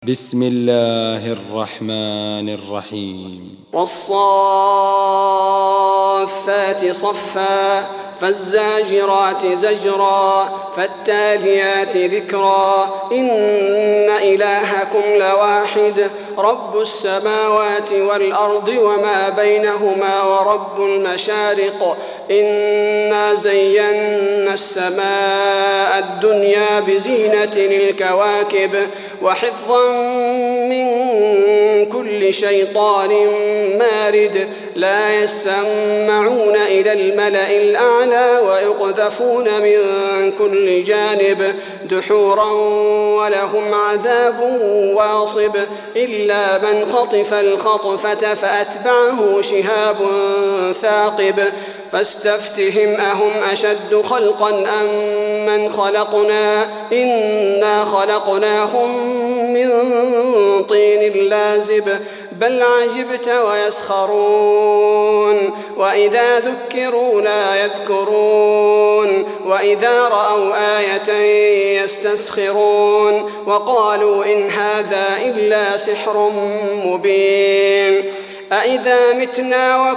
بسم الله الرحمن الرحيم والصافات صفا فالزاجرات زجرا فالتاليات ذكرا إن إلهكم لواحد رب السماوات والأرض وما بينهما ورب المشارق إنا زينا السماء الدنيا بزينة الكواكب وحفظا من كل شيطان مارد لا يسمعون إلى الملأ الأعلى ويقذفون من كل جانب دحورا ولهم عذاب واصب إلا من خطف الخطفة فأتبعه شهاب ثاقب فاستفتهم أهم أشد خلقا أم من خلقنا إنا خلقناهم من طين لازب بل عجبت ويسخرون وإذا ذكروا لا يذكرون وإذا رأوا آية يستسخرون وقالوا إن هذا إلا سحر مبين أإذا متنا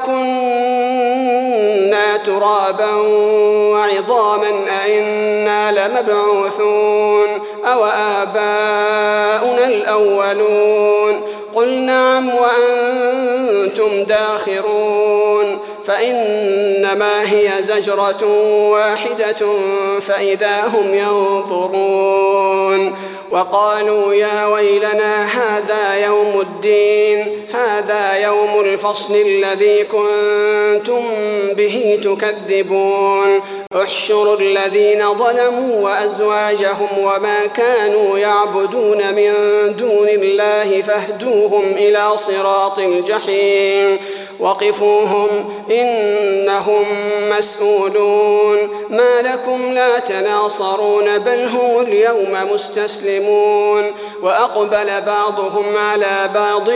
وكنا ترابا وعظاما أإنا لمبعوثون أو آباؤنا الأولون قل نعم وأنتم داخرون فإنما هي زجرة واحدة فإذا هم ينظرون وقالوا يا ويلنا هذا يوم الدين هذا يوم الفصل الذي كنتم به تكذبون احشروا الذين ظلموا وأزواجهم وما كانوا يعبدون من دون الله فاهدوهم إلى صراط الجحيم وقفوهم إنهم مسؤولون ما لكم لا تناصرون بل هم اليوم مستسلمون وأقبل بعضهم على بعض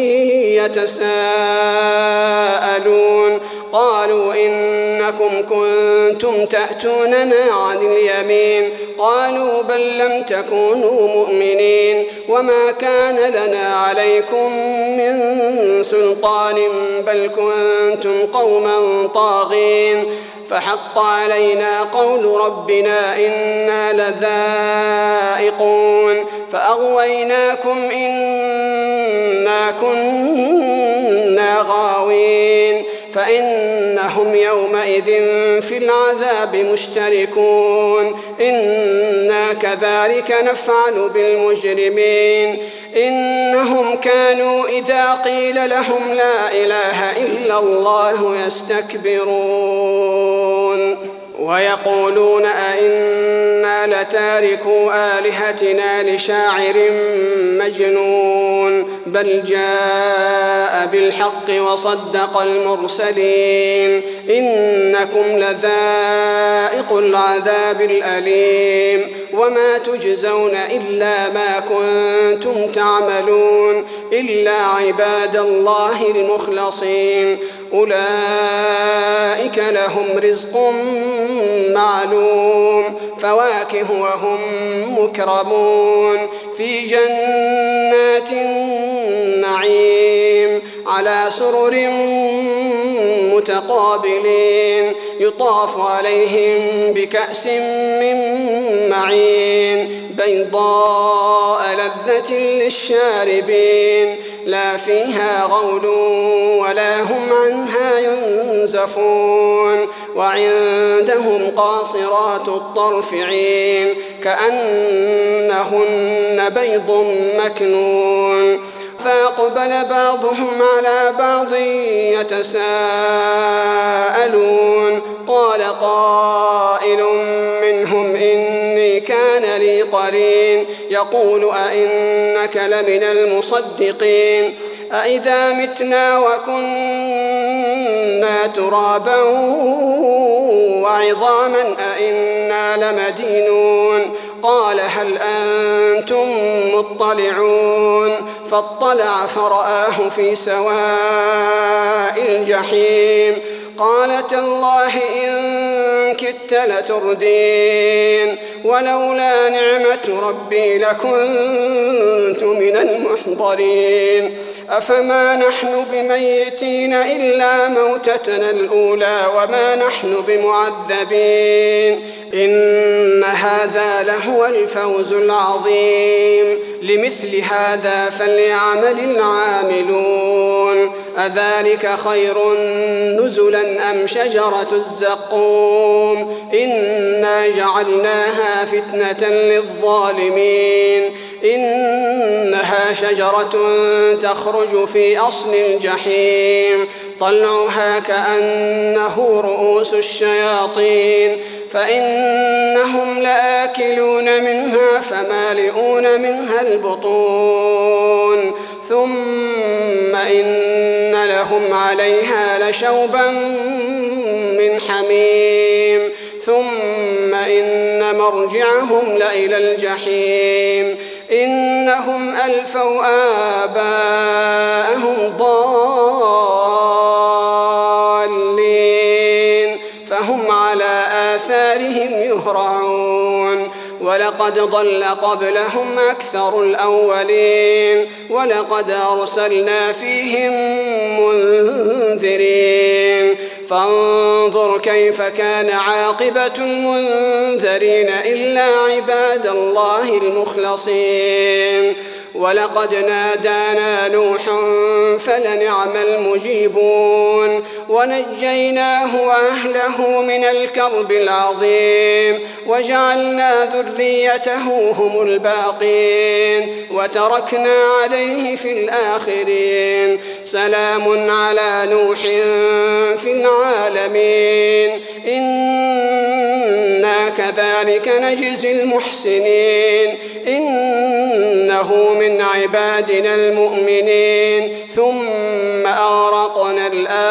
يتساءلون قالوا إنكم كنتم تأتوننا عن اليمين قالوا بل لم تكونوا مؤمنين وما كان لنا عليكم من سلطان بل كنتم قوما طاغين فحق علينا قول ربنا إنا لذائقون فأغويناكم إنا كنا غاوين فإنهم يومئذ في العذاب مشتركون إنا كذلك نفعل بالمجرمين إنهم كانوا إذا قيل لهم لا إله إلا الله يستكبرون ويقولون أئنا لتاركوا آلهتنا لشاعر مجنون بل جاء بالحق وصدق المرسلين إنكم لذائق العذاب الأليم وما تجزون إلا ما كنتم تعملون إلا عباد الله المخلصين أولئك لهم رزق معلوم فواكه وهم مكرمون في جنات النعيم على سرر متقابلين يطاف عليهم بكأس من معين بيضاء لذة للشاربين لا فيها غول ولا هم عنها ينزفون وعندهم قاصرات الطرف عين كأنهن بيض مكنون فأقبل بعضهم على بعض يتساءلون قال قائل منهم إني كان لي قرين يقول أئنك لمن المصدقين أئذا متنا وكنا ترابا وعظاما أئنا لمدينون قال هل أنتم مطلعون فاطلع فرآه في سواء الجحيم قال تالله إن كدت لتردين ولولا نعمة ربي لكنت من المحضرين أفما نحن بميتين إلا موتتنا الأولى وما نحن بمعذبين إن هذا لهو الفوز العظيم لمثل هذا فليعمل العاملون أذلك خير نزلا أم شجرة الزقوم إنا جعلناها فتنة للظالمين إنها شجرة تخرج في أصل الجحيم طلعها كأنه رؤوس الشياطين فإنهم لآكلون منها فمالئون منها البطون ثم إن لهم عليها لشوبا من حميم ثم إن مرجعهم لإلى الجحيم إنهم ألفوا آباءهم ضالين فهم على آثارهم يهرعون ولقد ضل قبلهم أكثر الأولين ولقد أرسلنا فيهم منذرين فانظر كيف كان عاقبة المنذرين إلا عباد الله المخلصين ولقد نادانا نوح فلنعم المجيبون ونجيناه وأهله من الكرب العظيم وجعلنا ذريته هم الباقين وتركنا عليه في الآخرين سلام على نوح في العالمين إنا كذلك نجزي المحسنين إنه من عبادنا المؤمنين ثم أغرقنا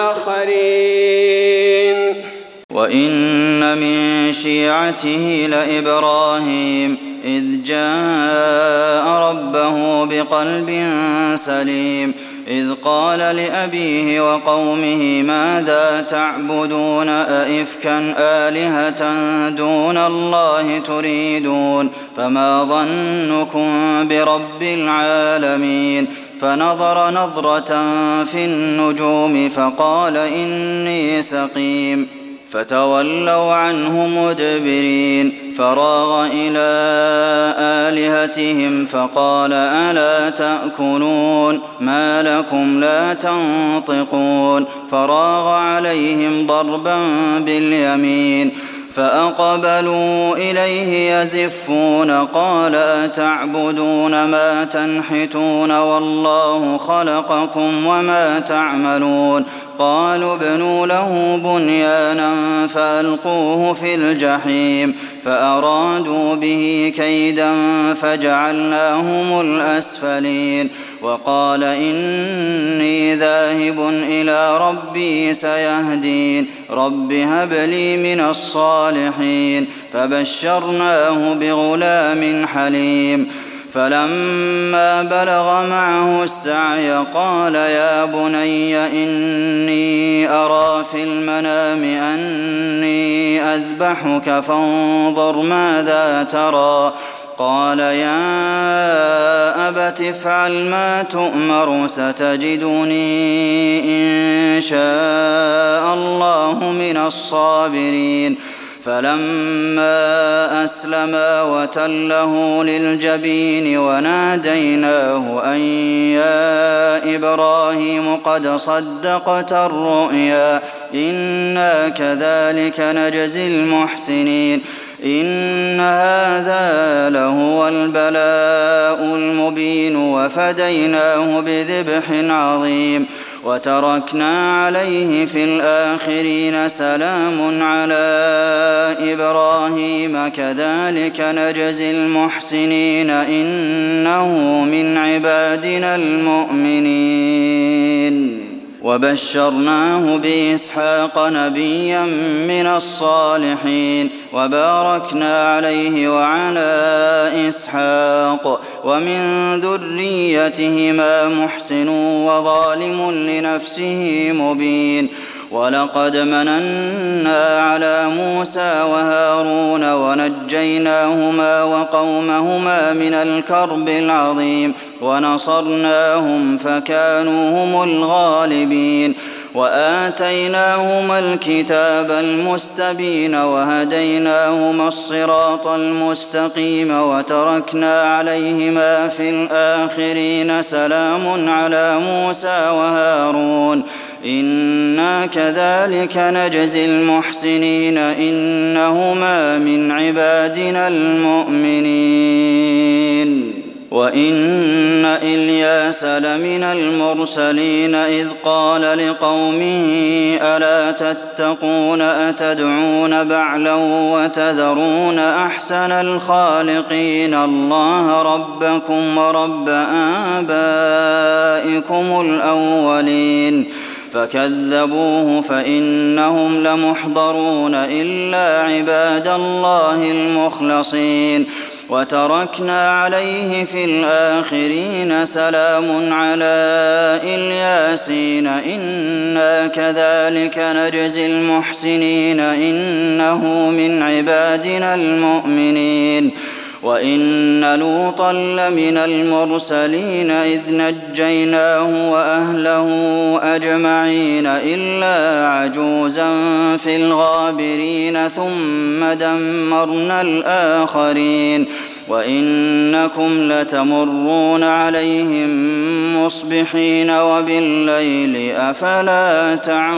الآخرين وإن من شيعته لإبراهيم إذ جاء ربه بقلب سليم إذ قال لأبيه وقومه ماذا تعبدون أئفكا آلهة دون الله تريدون فما ظنكم برب العالمين فنظر نظرة في النجوم فقال إني سقيم فتولوا عنه مدبرين فراغ إلى آلهتهم فقال ألا تأكلون ما لكم لا تنطقون فراغ عليهم ضربا باليمين فأقبلوا إليه يزفون قال أتعبدون ما تنحتون والله خلقكم وما تعملون قالوا ابنوا له بنيانا فألقوه في الجحيم فأرادوا به كيدا فجعلناهم الأسفلين وقال إني ذاهب إلى ربي سيهدين رب هب لي من الصالحين فبشرناه بغلام حليم فلما بلغ معه السعي قال يا بني إني أرى في المنام أني أذبحك فانظر ماذا ترى قال يا أبت افعل ما تؤمر ستجدني إن شاء الله من الصابرين فلما أسلما وتله للجبين وناديناه أن يا إبراهيم قد صدقت الرؤيا إنا كذلك نجزي المحسنين إن هذا لهو البلاء المبين وفديناه بذبح عظيم وتركنا عليه في الآخرين سلام على إبراهيم كذلك نجزي المحسنين إنه من عبادنا المؤمنين وبشرناه بإسحاق نبيا من الصالحين وباركنا عليه وعلى إسحاق ومن ذريتهما محسن وظالم لنفسه مبين ولقد مننا على موسى وهارون ونجيناهما وقومهما من الكرب العظيم ونصرناهم فكانوا هم الغالبين وآتيناهما الكتاب المستبين وهديناهما الصراط المستقيم وتركنا عليهما في الآخرين سلام على موسى وهارون إنا كذلك نجزي المحسنين إنهما من عبادنا المؤمنين وإن إلياس لمن المرسلين إذ قال لقومه ألا تتقون أتدعون بعلا وتذرون أحسن الخالقين الله ربكم ورب آبائكم الأولين فكذبوه فإنهم لمحضرون إلا عباد الله المخلصين وتركنا عليه في الآخرين سلام على الياسين إنا كذلك نجزي المحسنين إنه من عبادنا المؤمنين وإن لوطا لمن المرسلين إذ نجيناه وأهله أجمعين إلا عجوزا في الغابرين ثم دمرنا الآخرين وإنكم لتمرون عليهم مصبحين وبالليل أفلا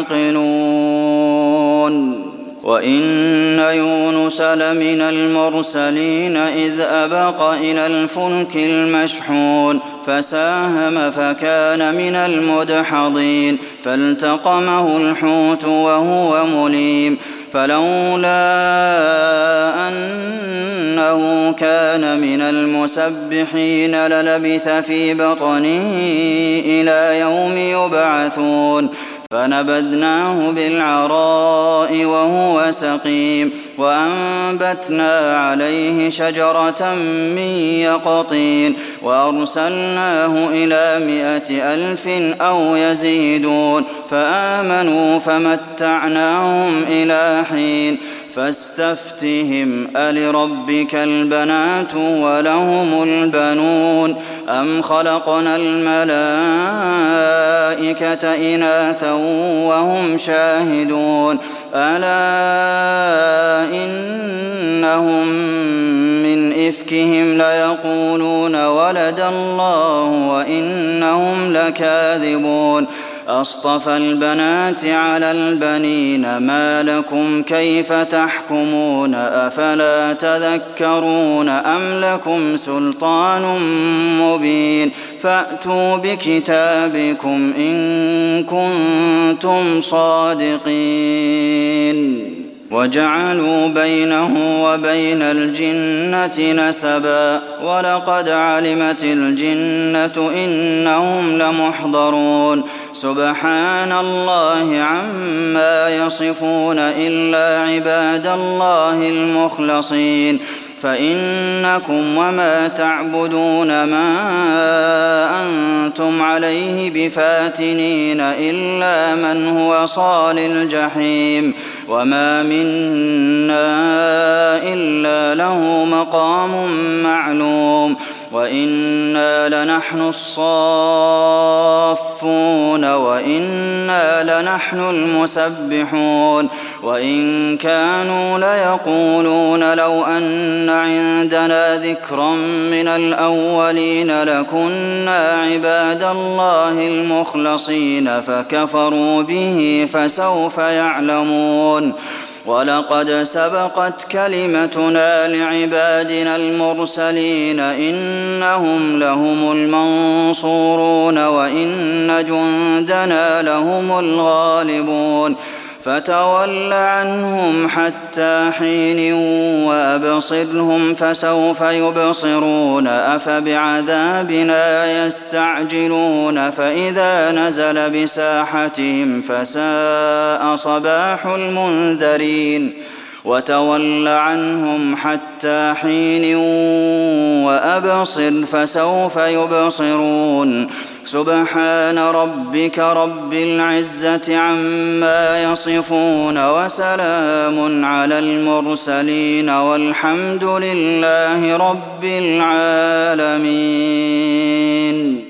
تعقلون وإن يونس لمن المرسلين إذ أبق إلى الفلك المشحون فساهم فكان من المدحضين فالتقمه الحوت وهو مليم فلولا أنه كان من المسبحين للبث في بطنه إلى يوم يبعثون فنبذناه بالعراء وهو سقيم وأنبتنا عليه شجرة من يقطين وأرسلناه إلى 100,000 أو يزيدون فآمنوا فمتعناهم إلى حين فاستفتهم ألربك البنات ولهم البنون أم خلقنا الملائكة إناثا وهم شاهدون ألا إنهم من إفكهم ليقولون ولد الله وإنهم لكاذبون أصطفى البنات على البنين ما لكم كيف تحكمون أفلا تذكرون أم لكم سلطان مبين فأتوا بكتابكم إن كنتم صادقين وجعلوا بينه وبين الجنة نسبا ولقد علمت الجنة إنهم لمحضرون سبحان الله عما يصفون إلا عباد الله المخلصين فإنكم وما تعبدون ما أنتم عليه بفاتنين إلا من هو صال الجحيم وما منا إلا له مقام معلوم وإنا لنحن الصافون وإنا لنحن المسبحون وإن كانوا ليقولون لو أن عندنا ذكرا من الأولين لكنا عباد الله المخلصين فكفروا به فسوف يعلمون ولقد سبقت كلمتنا لعبادنا المرسلين إنهم لهم المنصورون وإن جندنا لهم الغالبون فتول عنهم حتى حين وأبصرهم فسوف يبصرون أفبعذابنا يستعجلون فإذا نزل بساحتهم فساء صباح المنذرين وتول عنهم حتى حين وأبصر فسوف يبصرون سبحان ربك رب العزة عما يصفون وسلام على المرسلين والحمد لله رب العالمين.